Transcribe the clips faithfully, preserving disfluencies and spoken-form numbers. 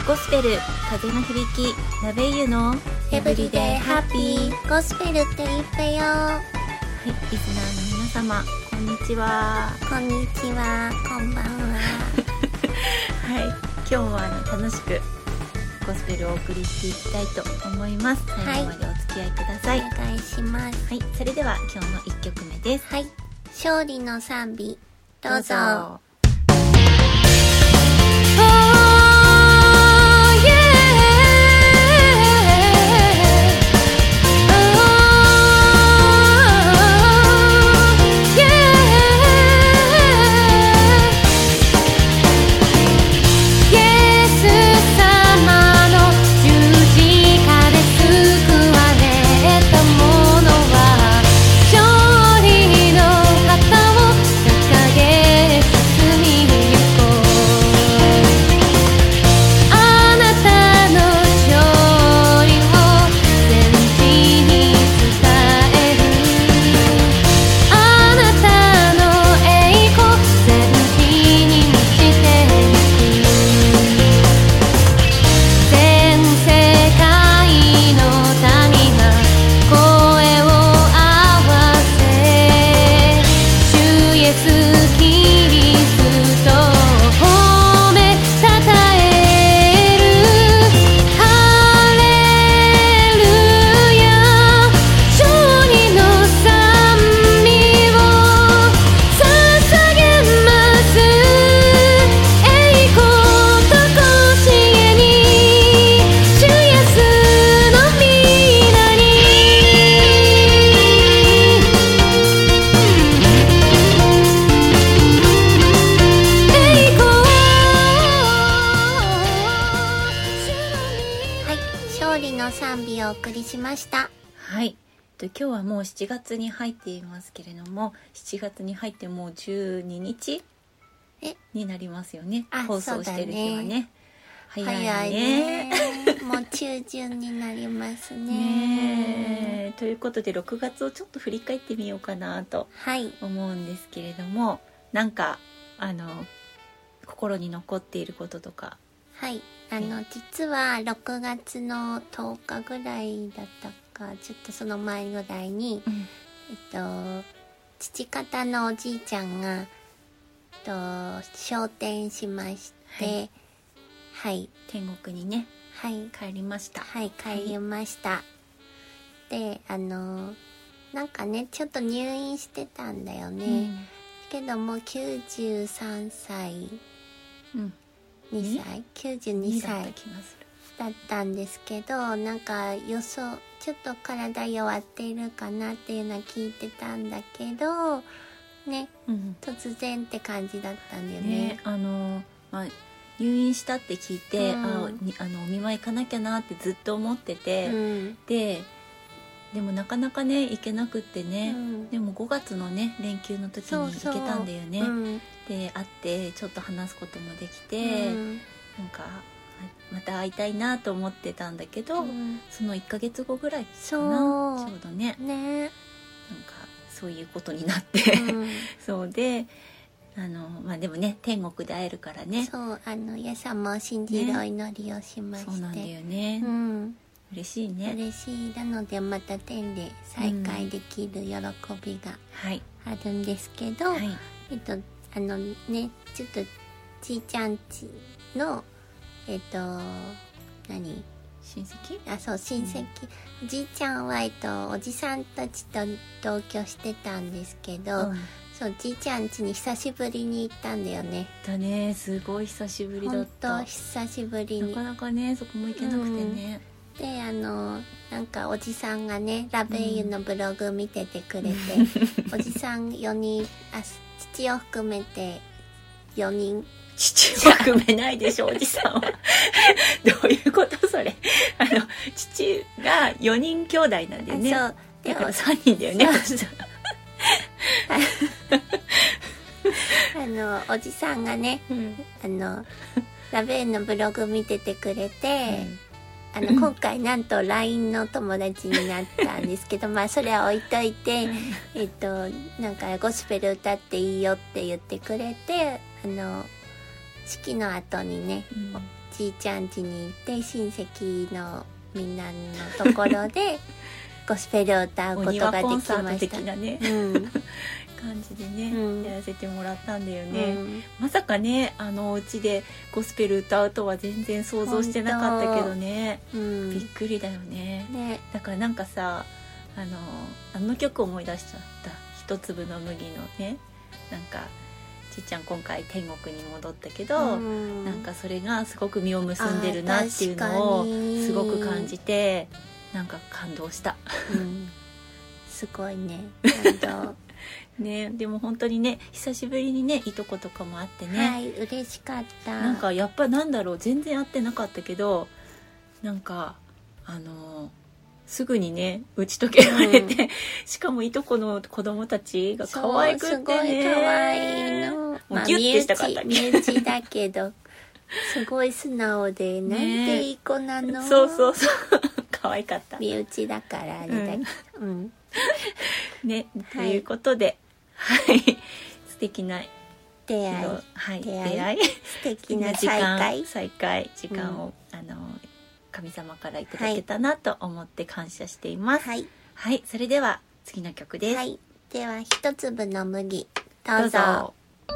ゴスペル風の響きラベイユのエブリデイハッピーゴスペルって言ってよ。はい、リスナーの皆様こんにちは。 こんにちは、こんばんは。 はい、今日もあの楽しくゴスペルをお送りしていきたいと思います。最後までお付き合いください。 お願いします。 はい、それでは今日のいっきょくめです。 はい、勝利の賛美どうぞ。どうぞ。 今日はもうしちがつに入っていますけれども、しちがつに入ってもうじゅうににちになりますよね。放送してる日はね。早いね。早いね。 もう中旬になりますね。 ねということでろくがつをちょっと振り返ってみようかなと思うんですけれども、はい、なんかあの心に残っていることとか。 はい、あの実はろくがつのとおかぐらいだったかちょっとその前ぐらいに、うん、えっと父方のおじいちゃんが、えっと、昇天しまして、はい、はい、 天国にね、はい、帰りました。 はい、帰りました。はい、で、あのなんかねちょっと入院してたんだよね。うん、けどもきゅうじゅうさんさい、うん、にさい、きゅうじゅうにさいだったんですけど、なんか予想ちょっと体弱っているかなっていうのは聞いてたんだけどね、うん、突然って感じだったんだよね。 ね、あの、まあ、入院したって聞いて、うん、ああのお見舞い行かなきゃなってずっと思ってて、うん、ででもなかなかね行けなくってね、うん、でもごがつのね連休の時に行けたんだよね。そうそう、うん、で会ってちょっと話すこともできて、うん、なんかまた会いたいなと思ってたんだけど、うん、そのいっかげつごぐらいかな、ちょうどね、ね、なんかそういうことになって、うん、そうであのまあでもね天国で会えるからね。 そうあのやさんも信じるお祈りをしまして、ね、 そうなんだよね、うん、嬉しいね。 嬉しい。なのでまた天で再会できる喜びがあるんですけど、うんはい、えっとあのねちょっとちいちゃんちのえっと何親戚？ あそう親戚、うん、おじいちゃんはえっとおじさんたちと同居してたんですけど、うん、そうじいちゃん家に久しぶりに行ったんだよね。 だね、すごい久しぶりだった。 ほんと久しぶりに。 なかなかねそこも行けなくてね。 うん、であのなんかおじさんがねラベイユのブログ見ててくれて、うん、おじさんよにんあ父を含めてよにん。 父は含めないでしょおじさんは。どういうことそれ。あの父がよにん兄弟なんだよね。そうだからさんにんだよね。 あのおじさんがね、うん、あのラベイユのブログ見ててくれて、うん、あの今回なんと ライン の友達になったんですけどまあそれは置いといて、えっとなんかゴスペル歌っていいよって言ってくれて、あの式の後にね、うん、おじいちゃん家に行って親戚のみんなのところでゴスペルを歌うことができました。お庭コンサート的なね、うん感じでね、うん、やらせてもらったんだよね、うん、まさかねあのお家でゴスペル歌うとは全然想像してなかったけどね、うん、びっくりだよ ね, ねだからなんかさあのあの曲思い出しちゃった。一粒の麦のねなんかちっちゃん今回天国に戻ったけど、うん、なんかそれがすごく実を結んでるなっていうのをすごく感じてなんか感動した、うん、 すごいね感動ね、でも本当にね久しぶりにねいとことかもあってね、 はい嬉しかった。 なんかやっぱなんだろう全然会ってなかったけどなんかあのすぐにね打ち解けられて、うん、しかもいとこの子供たちが可愛くてね、すごい可愛いの、もうギュッてしたかったっけ、 身内、身内だけどすごい素直でなんていい子なの、 ね、そうそうそう可愛かった。 身内だからあれだけど、うん、うん、 ね、ということで、はい、素敵な出会い、 はい、出会い素敵な再会再会時間を、うん、あの神様からいただけたなと思って感謝しています。はい、はい、それでは次の曲です。はい、 では一粒の麦どうぞ。どうぞ。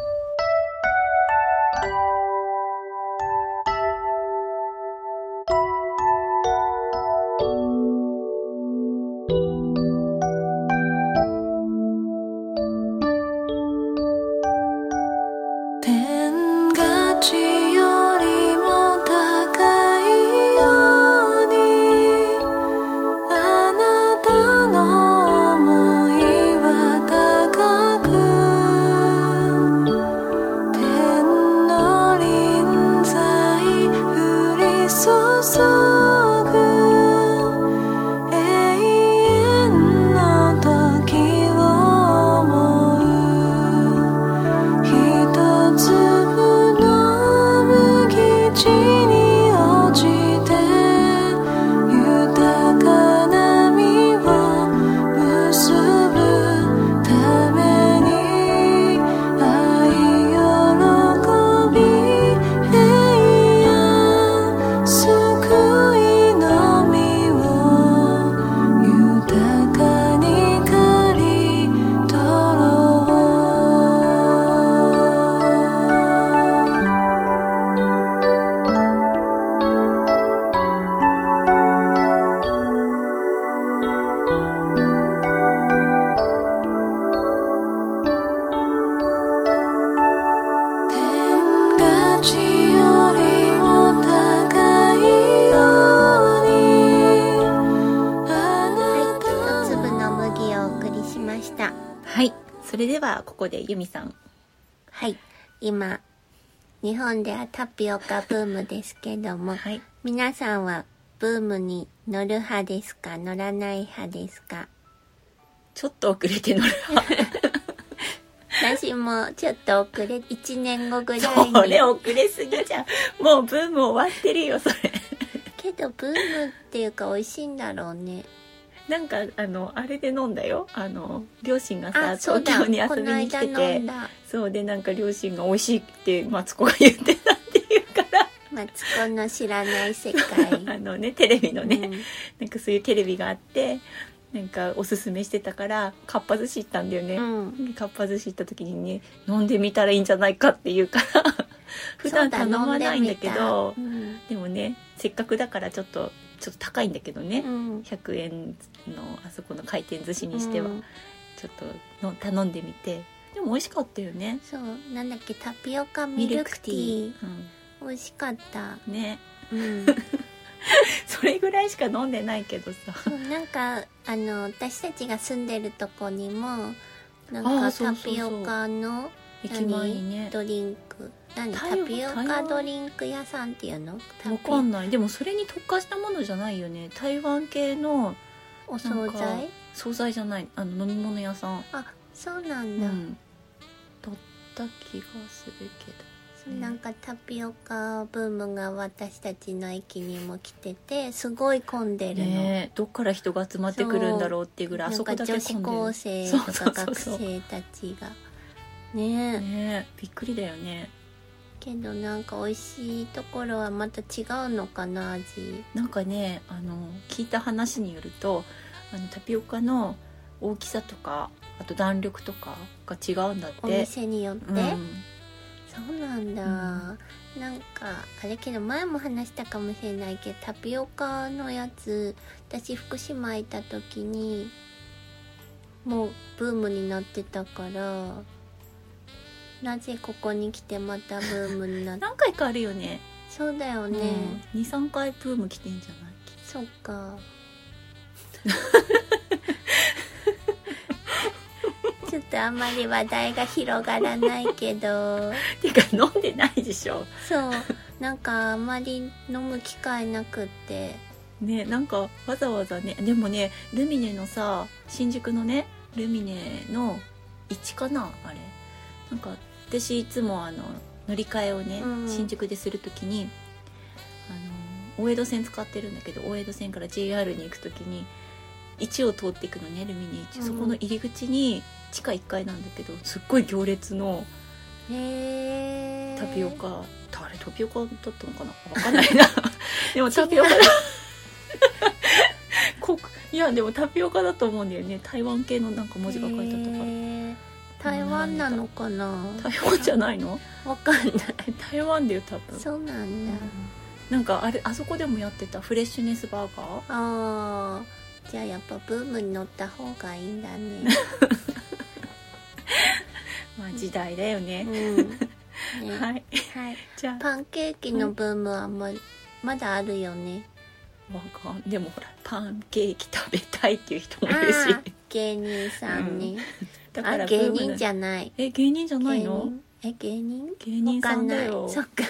ここでユミさん。 はい、今日本ではタピオカブームですけども、はい、皆さんはブームに乗る派ですか乗らない派ですか？ ちょっと遅れて乗る派私もちょっと遅れいちねんごぐらいに。 それ遅れすぎじゃんもうブーム終わってるよそれけどブームっていうか美味しいんだろうね。 なんかあのあれで飲んだよ。あの両親がさ東京に遊びに来てて、そうでなんか両親が美味しいってマツコが言ってたっていうからマツコの知らない世界あのねテレビのね、うん、なんかそういうテレビがあってなんかおすすめしてたからかっぱ寿司行ったんだよね、うん、かっぱ寿司行った時にね飲んでみたらいいんじゃないかっていうから普段頼まないんだけど、うん、でもねせっかくだからちょっとちょっと高いんだけどね、うん、ひゃくえんのあそこの回転寿司にしては、うん、ちょっとの頼んでみてでも美味しかったよね。 そうなんだっけタピオカミルクティー、うん、美味しかったね、うん、それぐらいしか飲んでないけどさなんかあの私たちが住んでるとこにもなんかタピオカの駅前にねドリンク何タピオカドリンク屋さんっていうの？ わかんない。でもそれに特化したものじゃないよね。台湾系のお惣菜？ 惣菜じゃない。あの飲み物屋さん。 あ、そうなんだ。うん、 だった気がするけど。 なんかタピオカブームが私たちの駅にも来ててすごい混んでるの、 ね、どっから人が集まってくるんだろうっていうぐらいあそこだけ混んでる。 女子高生とか学生たちがねえねえびっくりだよね。 けどなんか美味しいところはまた違うのかな、味。 なんかね、あの聞いた話によると、あのタピオカの大きさとか、あと弾力とかが違うんだって。お店によって、うん、そうなんだ、うん、なんかあれけど前も話したかもしれないけど、タピオカのやつ私福島行った時にもうブームになってたから、なぜここに来てまたブームになって何回かあるよね。 そうだよね、 うん、にさんかいブーム来てんじゃない？ そっかちょっとあんまり話題が広がらないけどてか飲んでないでしょ。 そう、なんかあんまり飲む機会なくってね、なんかわざわざね。でもね、ルミネのさ、新宿のねルミネのいちかな、あれなんか私いつもあの乗り換えをね、うん、新宿でするときにあの大江戸線使ってるんだけど、大江戸線から ジェイアール に行くときにいちを通っていくのね、ルミネいち、うん、そこの入り口に地下いっかいなんだけど、すっごい行列のタピオカ、あれタピオカだったのかな、分かんないなでもタピオカだいやでもタピオカだと思うんだよね。台湾系のなんか文字が書いてあったから。 台湾なのかな。 台湾じゃないの？ わかんない。 台湾だよ多分。 そうなんだ、うん、 なんかあれ、あそこでもやってたフレッシュネスバーガー。 あー、じゃあやっぱブームに乗った方がいいんだねまあ時代だよね、 うんね、はい、はい、じゃあパンケーキのブームはま、まだあるよね。 わかん、でもほらパンケーキ食べたいっていう人もいるし、 芸人さんね、うん、だから芸人じゃない。 え、芸人じゃないの？ え、芸人？ 芸人さんだよ。 そっか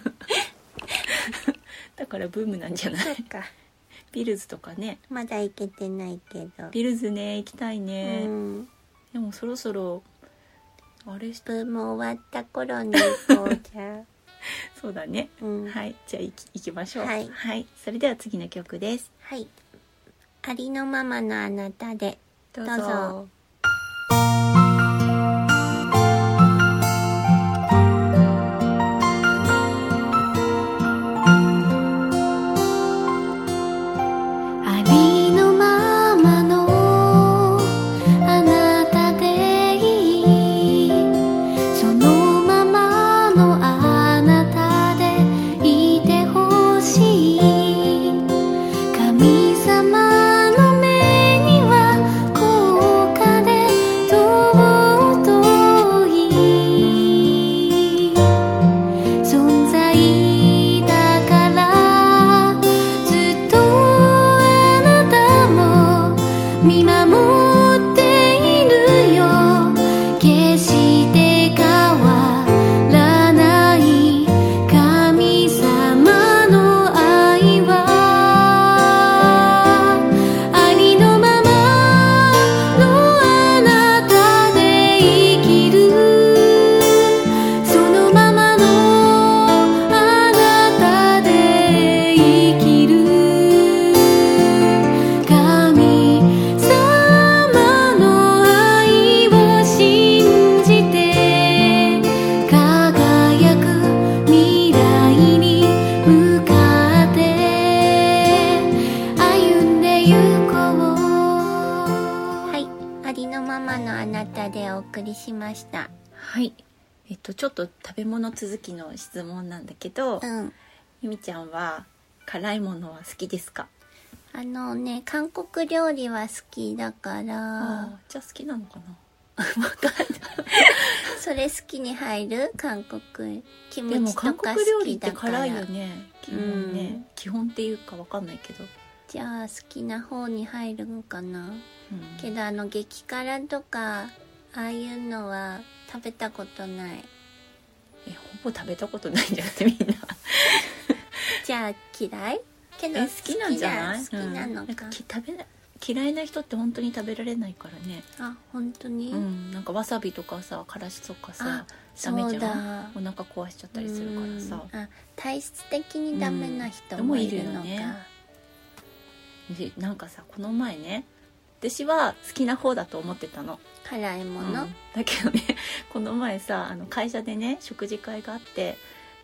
だからブームなんじゃない？ そっか。 ビルズとかね。 まだ行けてないけど。 ビルズね、行きたいね、うん、でもそろそろあれ、 ブーム終わった頃に行こうじゃそうだね、うん、はい、じゃあ行き、行きましょう。 はい、 はい、それでは次の曲です。 はい、ありのままのあなたでどうぞ。 どうぞ。 はい、えっとちょっと食べ物続きの質問なんだけど、 うん、 ゆみちゃんは辛いものは好きですか？ あのね、韓国料理は好きだから。 あ、じゃあ好きなのかなわかんないそれ好きに入る？韓国キムチとか好きだから。でも韓国料理って辛いよね、基本ね、うん、基本っていうかわかんないけど、 じゃあ好きな方に入るのかな、うん、けどあの激辛とかああいうのは食べたことない。 え、ほぼ食べたことないんじゃなくてみんなじゃあ嫌い？けど好きなんじゃない？ 好きなのか、 うん、食べな嫌いな人って本当に食べられないからね。 あ、本当に？ うん、なんかわさびとかさ、からしとかさ、ダメじゃん。お腹壊しちゃったりするからさ。 あ、体質的にダメな人もいるのか、うん、いるよね。 で、なんかさ、この前ね、私は好きな方だと思ってたの、 辛いもの、うん、 だけどね、この前さ、あの会社でね食事会があって、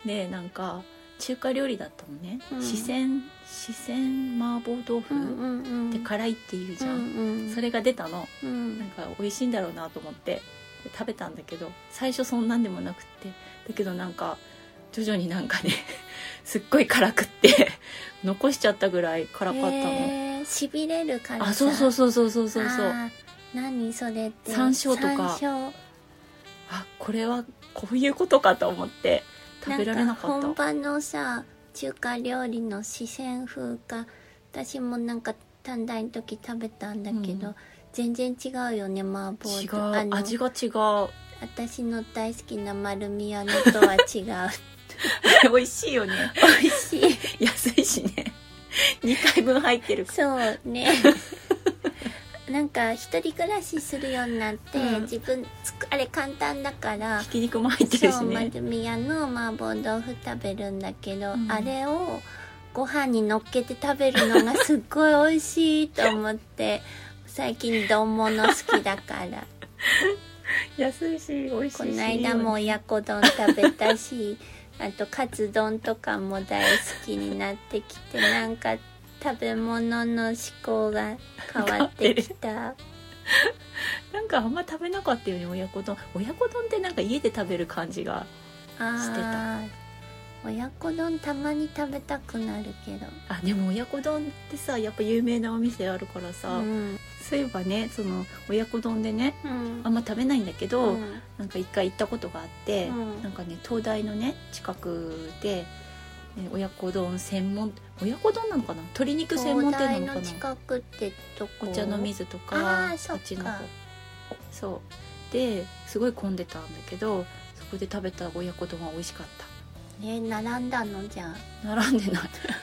でなんか中華料理だったのね、うん、四川四川麻婆豆腐、うんうんうん、で辛いっていうじゃん、うんうん、それが出たの、うん、なんか美味しいんだろうなと思って食べたんだけど、最初そんなんでもなくって、だけどなんか徐々になんかねすっごい辛くって残しちゃったぐらい辛かったの。 へー、しびれる辛さ。 あ、そうそうそうそうそうそうそう。 何それって。 山椒とか。山椒。あ、これはこういうことかと思って食べられなかった。 本場のさ中華料理の四川風か、私もなんか短大の時食べたんだけど、うん、全然違うよね、麻婆。 違う、あの味が違う。 私の大好きな丸宮のとは違う美味しいよね。 美味しい。 安いしね。にかいぶん入ってるから。 そうね。なんか一人暮らしするようになって、うん、自分つくあれ簡単だからひき肉も入ってるしね。 そう丸宮の麻婆豆腐食べるんだけど、うん、あれをご飯に乗っけて食べるのがすっごい美味しいと思って最近丼物好きだから安いし美味しいし、 この間も親子丼食べたしあとカツ丼とかも大好きになってきて、なんか食べ物の思考が変わってきた。 なんかあんま食べなかったよね、親子丼。親子丼ってなんか家で食べる感じがしてた。 親子丼たまに食べたくなるけど。 あ、でも親子丼ってさやっぱ有名なお店あるからさ、うん、そういえばね、その親子丼でね、うん、あんま食べないんだけど、うん、なんか一回行ったことがあって、うん、なんかね東大のね近くで親子丼専門、親子丼なのかな、鶏肉専門店なのかな。 東大の近くってどこ？ お茶の水とか、 ああ、そっか。 あっちの方。そうですごい混んでたんだけど、そこで食べた親子丼は美味しかった。 えー、並んだの？じゃあ並んでない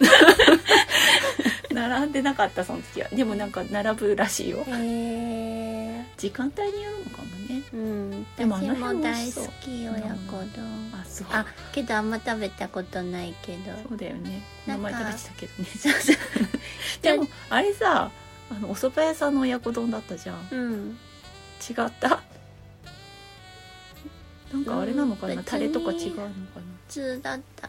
並んでなかったその時は。でもなんか並ぶらしいよ。へえ。 時間帯によるのかもね。 うん。でもあの辺も大好き親子丼。 あ、そう。 あ、けどあんま食べたことないけど。 そうだよね。名前食べてたけどね。そうそう。でもあれさ、あのお蕎麦屋さんの親子丼だったじゃん。うん。違った。なんかあれなのかな、うん、タレとか違うのかな。 普通だった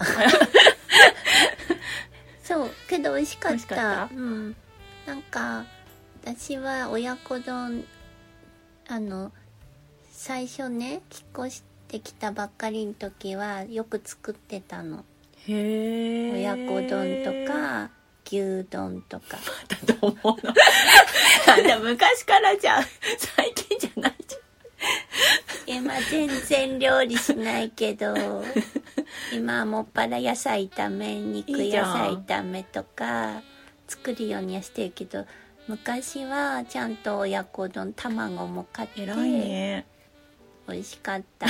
そうけど美味しかった。美味しかった。うん。なんか私は親子丼、あの最初ね引っ越してきたばっかりの時はよく作ってたの。 へえ。 親子丼とか牛丼とか。 またどう思うのあんた昔からじゃん、最近じゃないじゃん。 今全然料理しないけど今はもっぱら野菜炒め、肉野菜炒めとか作るようにはしてるけど、昔はちゃんと親子丼卵も買って偉いね。 美味しかった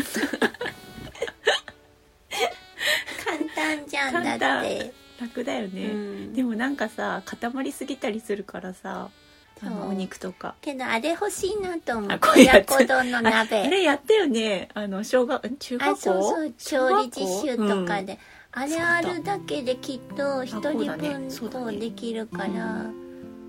簡単じゃん。だって楽だよね、うん、でもなんかさ固まりすぎたりするからさ、あのお肉とか。 けどあれ欲しいなと思って、親子丼の鍋。 あ, あれやったよね、あの小学中学校。あ、そうそう、 調理実習とかで、うん、あれあるだけできっと一人分とできるから、ね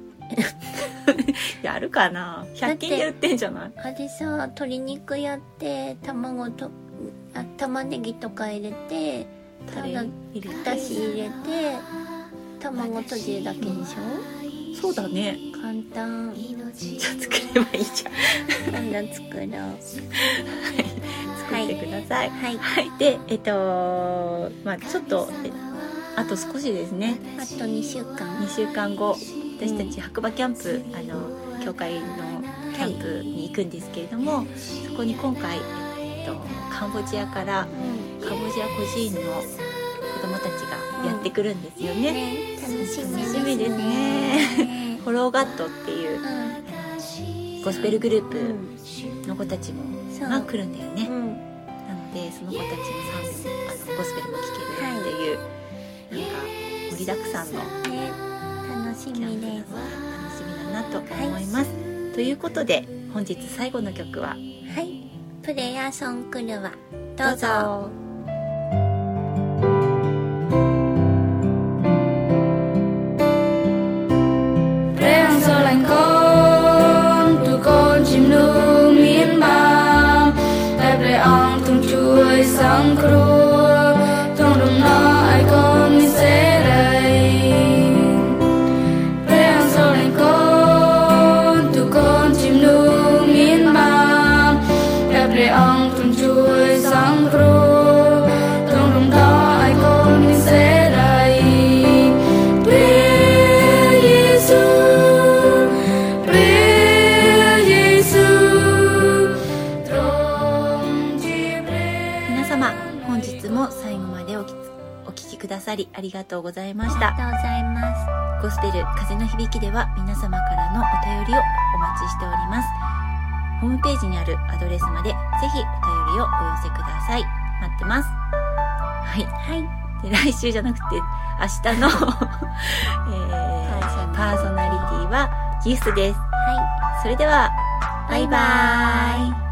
やるかな。ひゃく均で売ってんじゃない。 あれさ、鶏肉やって卵とあ玉ねぎとか入れて、ただだし入れて卵とじるだけでしょ。 そうだね、 簡単。 じゃあ作ればいいじゃん。 今度作ろう。はい、 作ってください。 はい、 はい、でえっとまあちょっとあと少しですね。 あとにしゅうかん。 にしゅうかんご、私たち白馬キャンプ、あの教会のキャンプに行くんですけれども、はい、そこに今回、えっと、カンボジアから、うん、カンボジア孤児院の子どもたちがやってくるんですよね。うんね、 楽しみですね。 楽しみですね。ホローガットっていう、うん、ゴスペルグループの子たちもが来るんだよね。うん、なのでその子たちの賛美もあのゴスペルも聴けるっていう、はい、なんか盛りだくさんの、 ね、楽しみです。楽しみだなと思います。はい、ということで本日最後の曲は、 はい、プレイヤーソンクルはどうぞ。 សង្គ្រោះりありがとうございました。 ありがとうございます。 ゴスペル風の響きでは皆様からのお便りをお待ちしております。ホームページにあるアドレスまでぜひお便りをお寄せください。待ってます。はい。 はい。 で、来週じゃなくて明日の、えー、パーソナリティはギフスです。 はい。 それでは、バイバーイ。